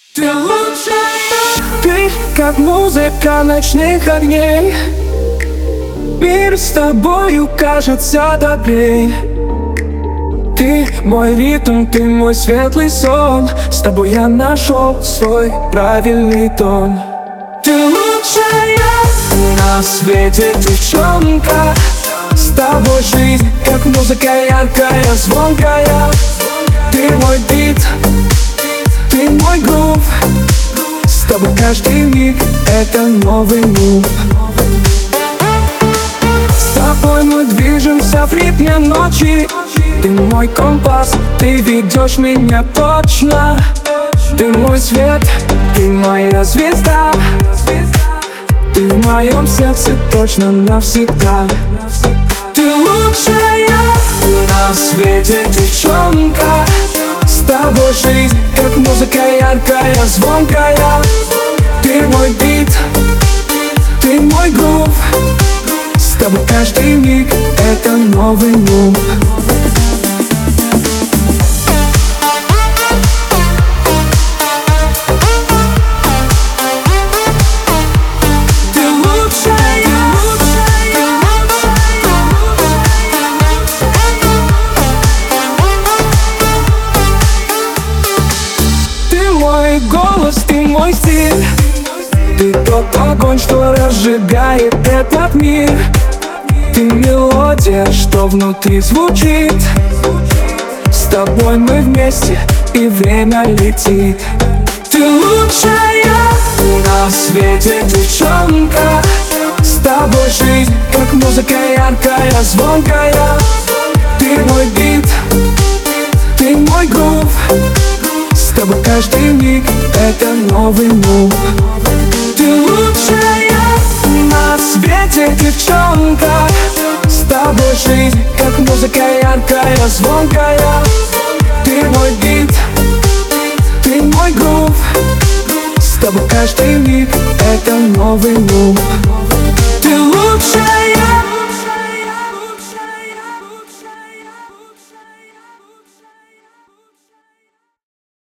Ты лучшая, ты как музыка ночных огней. Мир с тобою кажется добрей. Ты мой ритм, ты мой светлый сон. С тобой я нашел свой правильный тон. Ты лучшая на свете девчонка. С тобой жизнь, как музыка яркая, звонкая. Ты мой бит, ты мой грув. С тобой каждый миг это новый мув. С тобой мы движемся в ритме ночи. Ты мой компас, ты ведешь меня точно. Ты мой свет, ты моя звезда. Ты в моем сердце точно навсегда. Ты лучшая на свете девчонка. С тобой жизнь, как музыка яркая, звонкая. Ты мой бит, ты мой грув. С тобой каждый миг это новый мув. Голос, ты мой стиль. Ты тот огонь, что разжигает этот мир. Ты мелодия, что внутри звучит. С тобой мы вместе, и время летит. Ты лучшая на свете девчонка. С тобой жизнь, как музыка яркая, звонкая. Ты мой бит, ты мой грув. С тобой каждый миг это новый мув. Ты лучшая на свете девчонка. С тобой жизнь, как музыка яркая, звонкая. Ты мой бит, ты мой грув. С тобой каждый миг это новый мув.